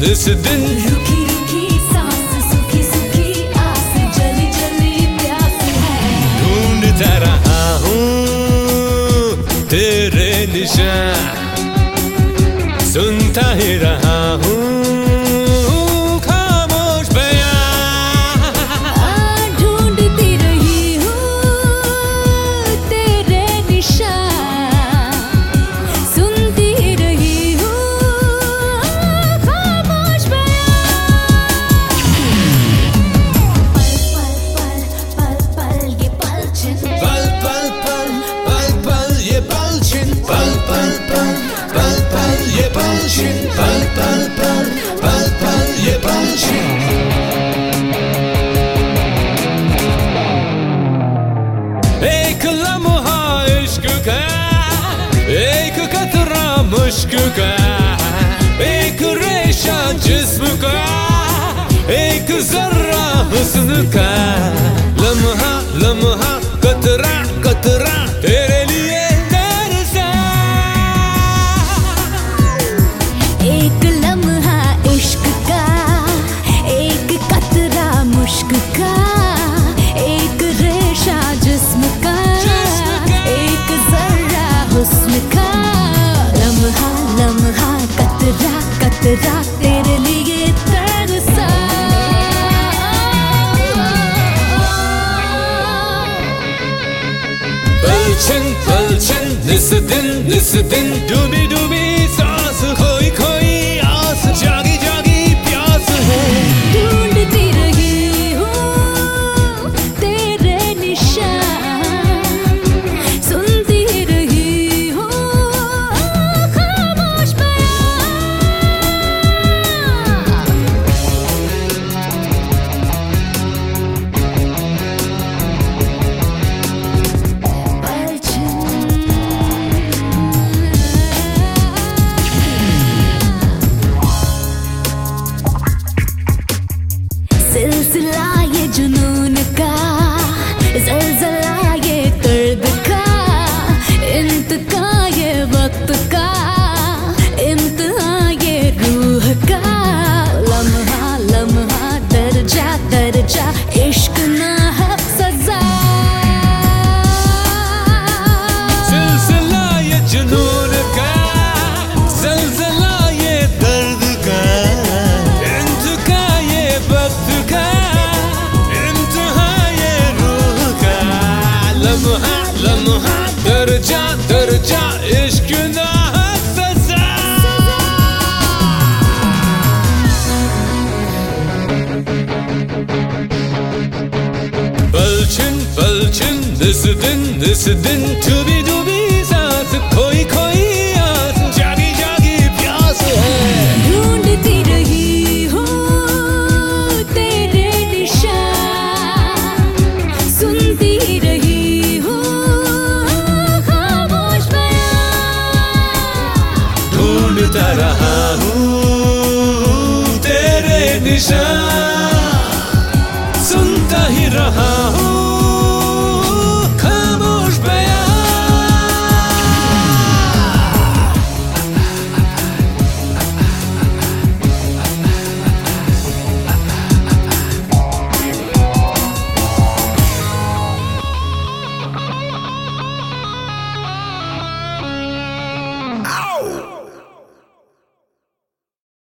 इस दिन रुकी रुकी सांस सूखी सूखी आस जली जली प्यास है। ढूंढता रहा हूँ तेरे निशान, सुनता ही रहा हूँ खामोश बयान। ढूंढती रही हूँ तेरे निशान, सुनती रही हूँ खामोश बयान। पल पल पल ये पलछिन, पल पल पल पल पल ये पलछिन, पल पल पल पल पल ये पलछिन, पल पल पल पल पल ये पलछिन। एक लम्हा इश्क का, एक कतरा मुश्क का, एक रेशा जिस्म का, एक जर्रा हुस्न का। लम्हा लम्हा कतरा कतरा तेरे लिए तरसा। एक लम्हा इश्क का, एक कतरा मुश्क का, एक रेशा जिस्म का, एक जर्रा हुस्न का। लम्हा लम्हा कतरा कतरा तेरे लिए तरसा। पलछिन पलछिन निस दिन डूबी डूबी सांस, खोई खोई आस, जागी जागी प्यास है। ढूंढती रही हूँ तेरे निशान, सुनती रही हूँ खामोश सिलसिला ये जुनून का, ज़लज़ला ये दर्द का, इंतका ये वक्त का, इम्तिहान ये रूह का। लम्हा लम्हा दर्जा दर्जा इश्क ना है सजा। सिलसिला ये जुनून का, ज़लज़ला ये दर्द का, इंतका ये वक्त का, इम्तिहान ये रूह का। लम्हा लम्हा दर्जा दर्जा इश्क ना है सजा। पलछिन पलछिन दिस दिन डूबी डूबी सांस, खोई खोई आस, जागी जागी प्यास है। ढूंढती रही हूँ तेरे निशान, सुनती रही हूँ खामोश बयान। ढूंढता रहा हूँ तेरे निशान,